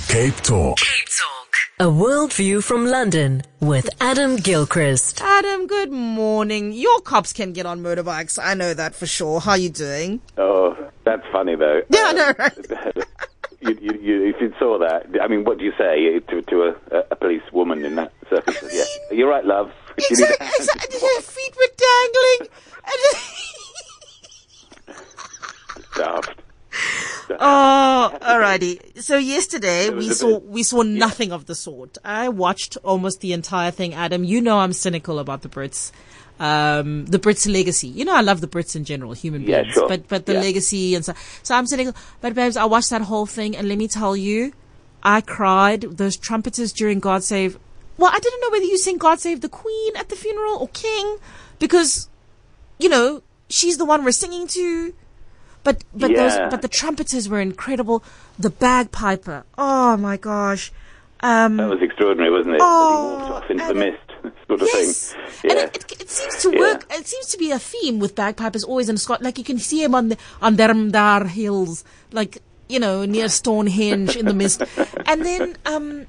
Cape Talk. A worldview from London with Adam Gilchrist. Adam, good morning. Your cops can get on motorbikes. I know that for sure. How are you doing? Oh, that's funny though. Yeah, I know, right? If you saw that, I mean, what do you say to a police woman in that circumstance? Yeah, you're right, love. Exactly. Her feet were dangling. Daft. Oh, alrighty. So yesterday we saw nothing of the sort. I watched almost the entire thing, Adam. You know I'm cynical about the Brits. The Brits' legacy. You know I love the Brits in general, human beings. Yeah, sure. But the legacy and so I'm cynical. But babes, I watched that whole thing and let me tell you, I cried. Those trumpeters during God Save. Well, I didn't know whether you sing God Save the Queen at the funeral or King, because, you know, she's the one we're singing to. But the trumpeters were incredible. The bagpiper, oh my gosh, that was extraordinary, wasn't it? Oh, he walked off into the mist, sort of yes. thing. Yeah. And it seems to work. It seems to be a theme with bagpipers always in Scotland. Like you can see him on the Dermdar Hills, like, you know, near Stonehenge in the mist. And then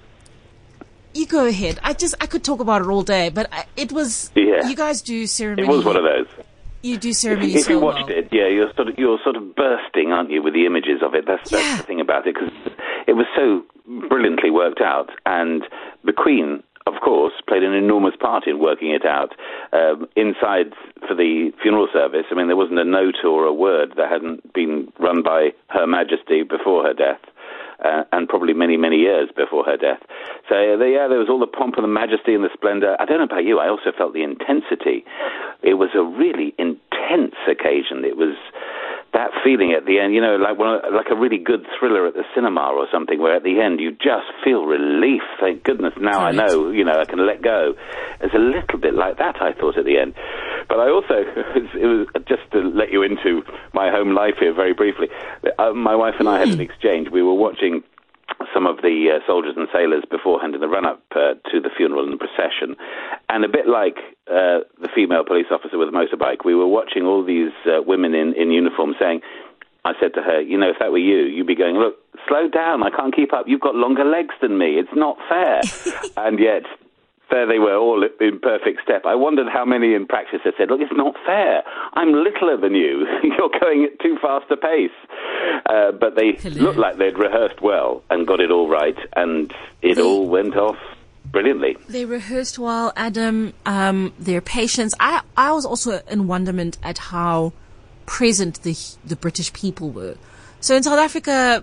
you go ahead. I could talk about it all day, but it was. Yeah. You guys do ceremony. It was one of those. You do ceremony If so you watched well. it, yeah, you're sort of bursting, aren't you, with the images of it? That's the thing about it, because it was so brilliantly worked out, and the Queen, of course, played an enormous part in working it out. Inside for the funeral service, I mean, there wasn't a note or a word that hadn't been run by Her Majesty before her death. And probably many, many years before her death. So, there was all the pomp and the majesty and the splendor. I don't know about you, I also felt the intensity. It was a really intense occasion. It was that feeling at the end, you know, like a really good thriller at the cinema or something, where at the end you just feel relief. Thank goodness, now I know, you know, I can let go. It's a little bit like that, I thought, at the end. But I also, it was just to let you into my home life here very briefly, my wife and I had an exchange. We were watching some of the soldiers and sailors beforehand in the run-up to the funeral and the procession. And a bit like the female police officer with a motorbike, we were watching all these women in uniform saying, I said to her, you know, if that were you, you'd be going, look, slow down, I can't keep up. You've got longer legs than me. It's not fair. And yet, there they were, all in perfect step. I wondered how many in practice had said, look, it's not fair. I'm littler than you. You're going at too fast a pace. But they looked like they'd rehearsed well and got it all right, and it all went off brilliantly. They rehearsed well, Adam, their patience. I was also in wonderment at how present the British people were. So in South Africa,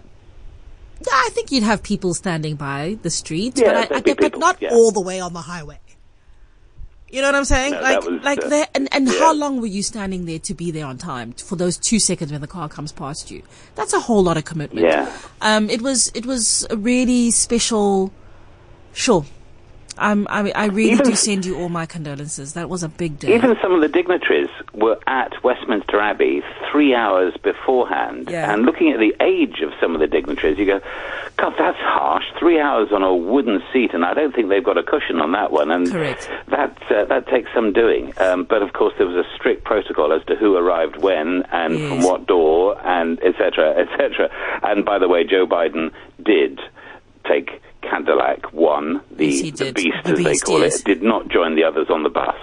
I think you'd have people standing by the street, but not all the way on the highway. You know what I'm saying? No, and how long were you standing there to be there on time for those 2 seconds when the car comes past you? That's a whole lot of commitment. Yeah. It was a really special. Sure. I really do send you all my condolences. That was a big day. Even some of the dignitaries were at Westminster Abbey 3 hours beforehand. Yeah. And looking at the age of some of the dignitaries, you go, God, that's harsh. 3 hours on a wooden seat, and I don't think they've got a cushion on that one. And correct. That takes some doing. But of course, there was a strict protocol as to who arrived when and from what door, and et cetera, et cetera. And by the way, Joe Biden did take Cadillac 1, the beast, as they call it, did not join the others on the bus.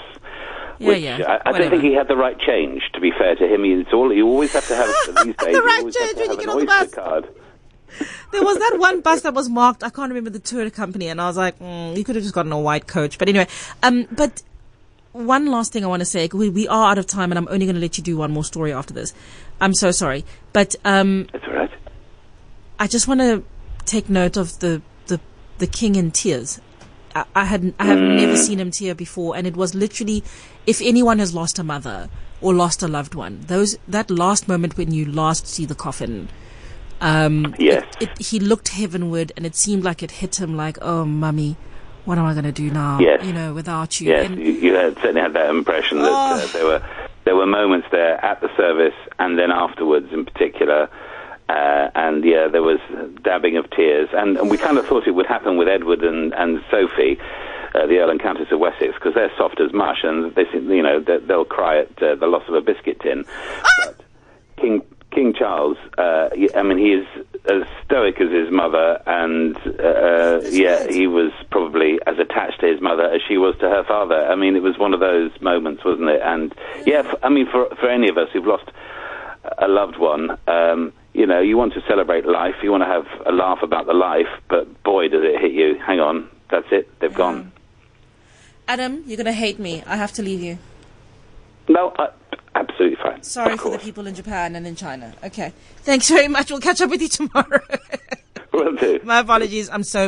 I don't think he had the right change, to be fair to him. You always have to have, these days, the right you always change have to when have you an get on the Oyster bus. card. There was that one bus that was marked, I can't remember the tour company, and I was like, you could have just gotten a white coach. But anyway, but one last thing I want to say, we are out of time, and I'm only going to let you do one more story after this. I'm so sorry. But That's all right. I just want to take note of the king in tears. I have never seen him tear before, and it was literally, if anyone has lost a mother or lost a loved one, that last moment when you last see the coffin, yes, he looked heavenward, and it seemed like it hit him like, oh, mummy, what am I going to do now? Yes. You know, without you. Yes, and you certainly had that impression that there were moments there at the service and then afterwards in particular. And there was dabbing of tears, and we kind of thought it would happen with Edward and Sophie, the Earl and Countess of Wessex, because they're soft as mush, and they, you know, they'll cry at the loss of a biscuit tin. But King Charles, I mean, he is as stoic as his mother, and he was probably as attached to his mother as she was to her father. I mean, it was one of those moments, wasn't it? And I mean, for any of us who've lost a loved one, you want to celebrate life, you want to have a laugh about the life, but boy, does it hit you. Hang on, that's it, they've gone. Adam, you're going to hate me. I have to leave you. No, absolutely fine. Sorry for the people in Japan and in China. Okay. Thanks very much. We'll catch up with you tomorrow. Will do. My apologies. I'm so